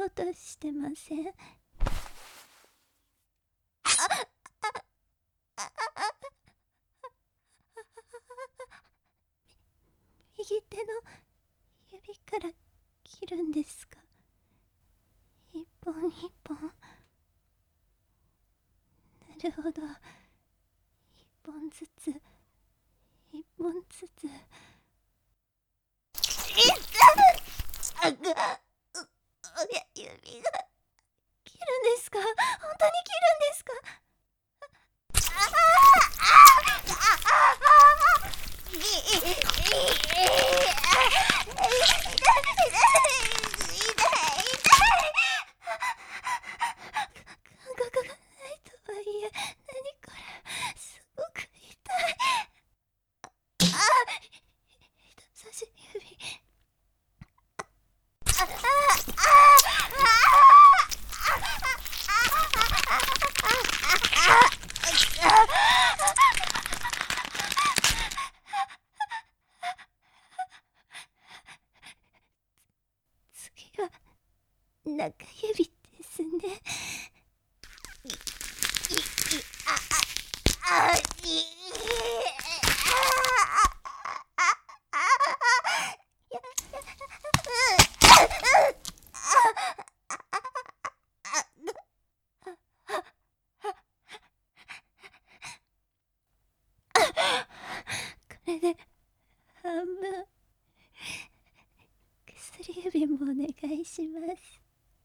ようとしてません。右手の指から切るんですか？一本一本。なるほど。一本ずつ、一本ずつ。指が切るんですか？本当に切るんですか？感覚がないとはいえ、何これ、すごく痛い。人差し指。次は中指ですね。これで半分。薬指もお願いします。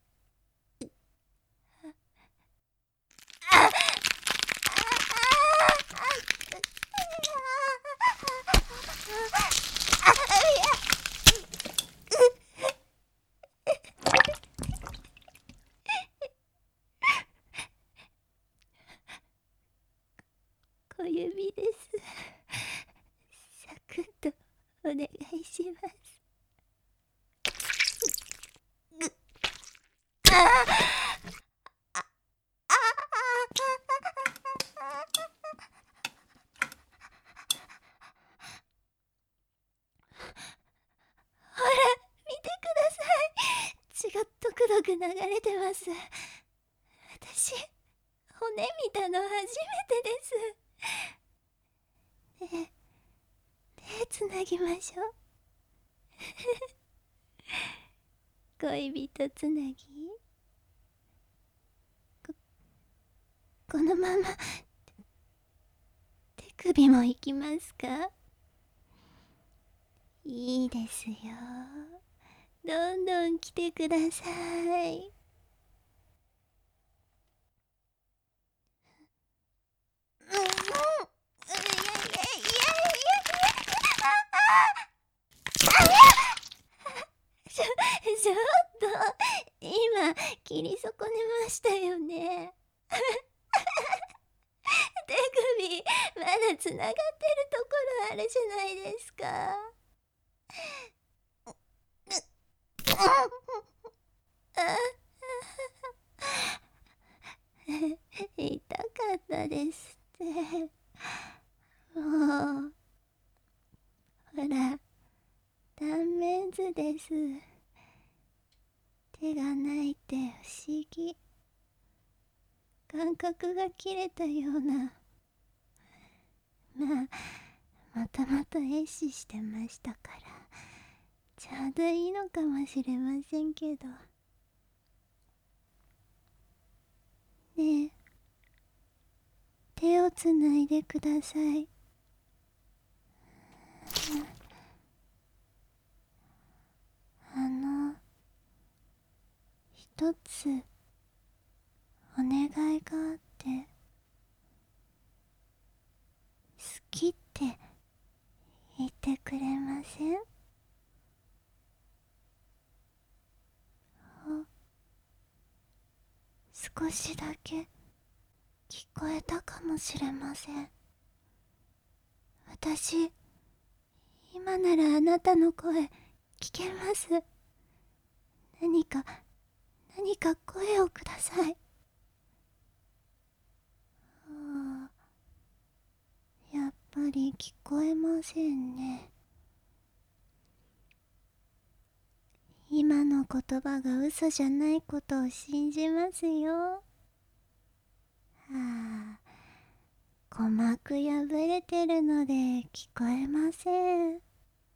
小指です。サクッとお願いします。ほら、見てください。血がドクドク流れてます。私、骨見たの初めてです。ねえ、手つなぎましょう。恋人つなぎ。このまま手首も行きますか？いいですよ。どんどん来てください。ちょっと、今切り損ねましたよね。手首まだつながってるところあるじゃないですか。痛かったですって。もうほら、断面図です。手がないって不思議。感覚が切れたような。まあ、もともと壊死してましたからちょうどいいのかもしれませんけど。ねえ、手をつないでください。一つお願いがあって。好きって言ってくれません？少しだけ聞こえたかもしれません。私、今ならあなたの声聞けます。何か声をください。やっぱり聞こえませんね。今のの言葉が嘘じゃないことを信じますよ。鼓膜破れてるので聞こえません。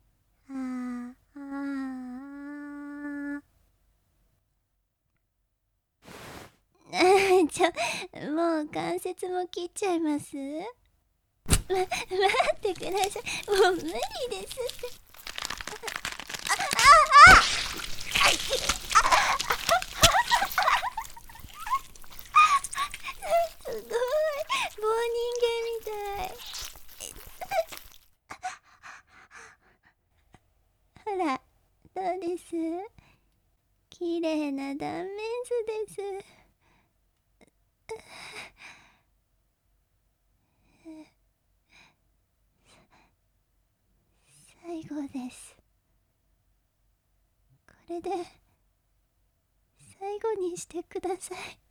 もう関節も切っちゃいます。待ってください。もう無理ですって。すごい、棒人間みたい。ほら、どうです？綺麗な断面図です。最後です。これで最後にしてください。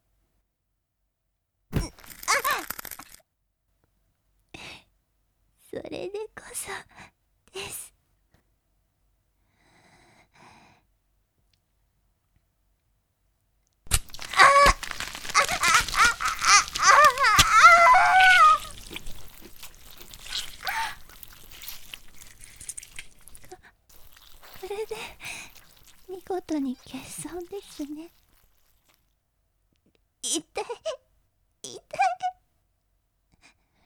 それでこそです。これで見事に欠損ですね。痛い。